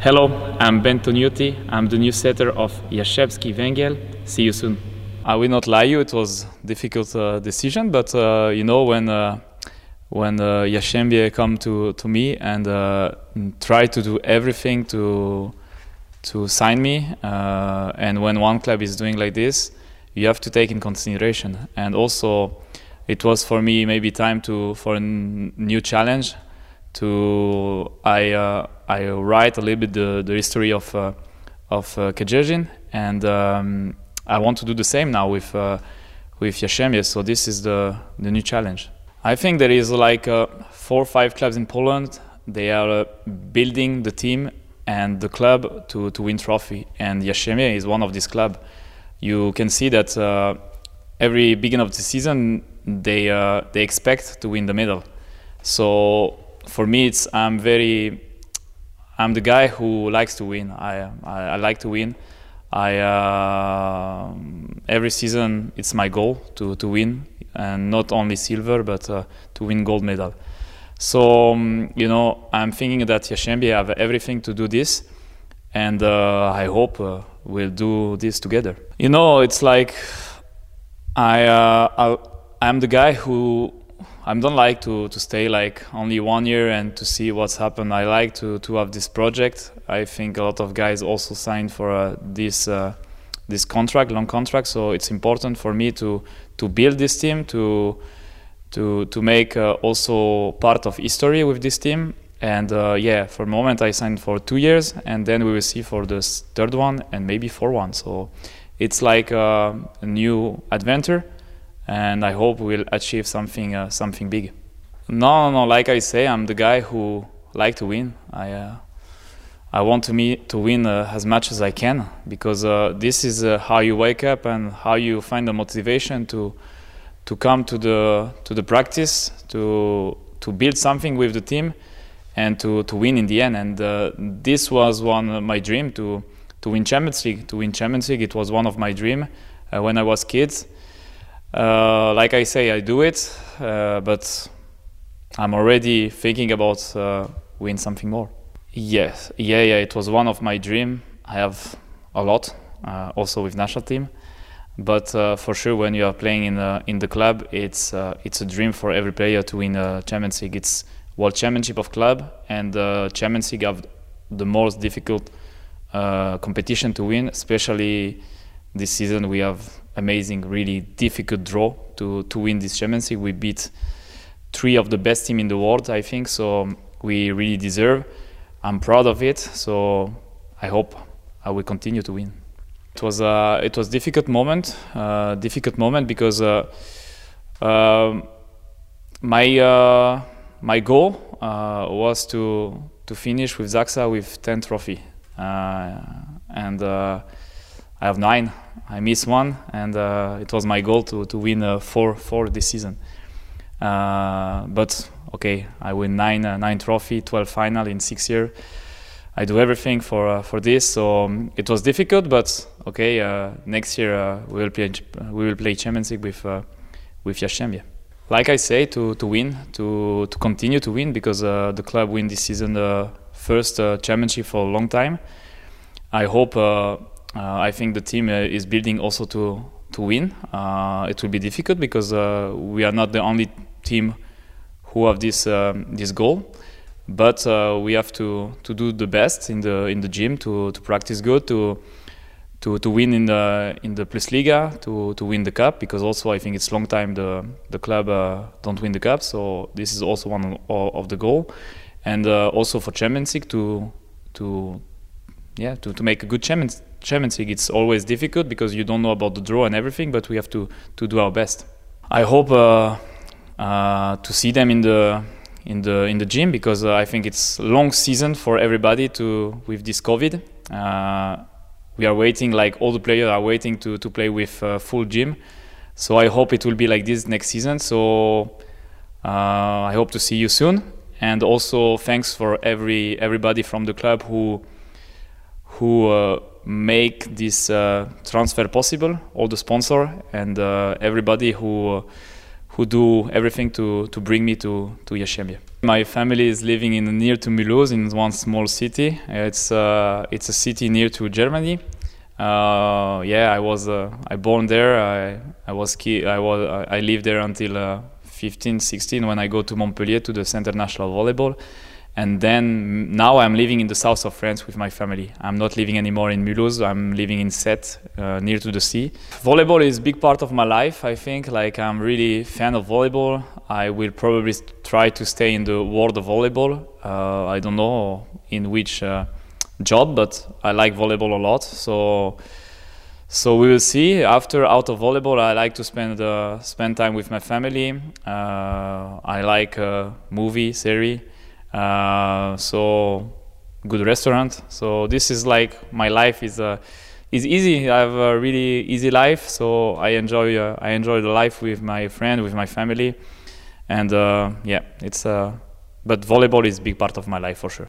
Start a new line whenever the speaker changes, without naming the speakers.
Hello, I'm Ben Tognuti. I'm the new setter of Yashevsky Węgiel. See you soon. I will not lie you, it was a difficult decision, but when Yashembie come to me and try to do everything to sign me, and when one club is doing like this, you have to take in consideration. And also, it was for me maybe time for a new challenge. I write a little bit the history of Kejezin, and I want to do the same now with Yashembie. So this is the new challenge. I think there is like 4 or 5 clubs in Poland. They are building the team and the club to win trophy, and Yashembie is one of these clubs. You can see that every beginning of the season they expect to win the medal. So for me, I'm the guy who likes to win. I like to win. Every season it's my goal to win, and not only silver but to win gold medal. So I'm thinking that Yashembie have everything to do this, and I hope we'll do this together. It's like I'm the guy who I don't like to stay like only 1 year and to see what's happened. I like to have this project. I think a lot of guys also signed for this contract, long contract. So it's important for me to build this team, to make also part of history with this team. And for the moment I signed for 2 years, and then we will see for the third one and maybe 4th one. So it's like a new adventure. And I hope we'll achieve something big. No, like I say, I'm the guy who like to win. I want to win as much as I can, because this is how you wake up and how you find the motivation to come to the practice, to build something with the team, and to win in the end. And this was one of my dream to win Champions League. To win Champions League, it was one of my dream when I was kids. Like I say, I do it, but I'm already thinking about win something more. Yes, it was one of my dream. I have a lot, also with national team, but for sure, when you are playing in the club, it's a dream for every player to win a Champions League. It's World Championship of club, and Champions League have the most difficult competition to win. Especially this season, we have amazing, really difficult draw to win this Champions League. We beat 3 of the best team in the world, I think, so we really deserve. I'm proud of it, so I hope I will continue to win. It was difficult moment because my goal was to finish with Zaksa with 10 trophy, and I have 9. I missed 1, and it was my goal to win 4 this season. But okay, I win 9 trophy, 12 final in 6 years. I do everything for this, so it was difficult. But okay, next year we will play Champions League with Yashembie. Like I say, to win, to continue to win, because the club win this season the first championship for a long time. I hope. I think the team is building also to win. It will be difficult because we are not the only team who have this goal, but we have to do the best in the gym, to practice good, to win in the Plus Liga, to win the cup, because also I think it's long time the club don't win the cup, so this is also one of the goal, and also for Champions League to make a good Champions League. It's always difficult because you don't know about the draw and everything, but we have to do our best. I hope to see them in the gym, because I think it's a long season for everybody with this COVID. We are waiting, like all the players are waiting to play with full gym. So I hope it will be like this next season. So I hope to see you soon, and also thanks for everybody from the club who make this transfer possible, all the sponsor and everybody who do everything to bring me to Yashembie. My family is living near to Mulhouse in one small city. It's a city near to Germany. I born there. I lived there until 15, 16 when I go to Montpellier to the Centre National Volleyball. And then now I'm living in the south of France with my family. I'm not living anymore in Mulhouse. I'm living in Sète, near to the sea. Volleyball is a big part of my life, I think. Like, I'm really fan of volleyball. I will probably try to stay in the world of volleyball. I don't know in which job, but I like volleyball a lot. So we will see. Out of volleyball, I like to spend time with my family. I like movie, series. So good restaurant. So this is like my life is easy. I have a really easy life. So I enjoy the life with my friend, with my family, and but volleyball is a big part of my life for sure.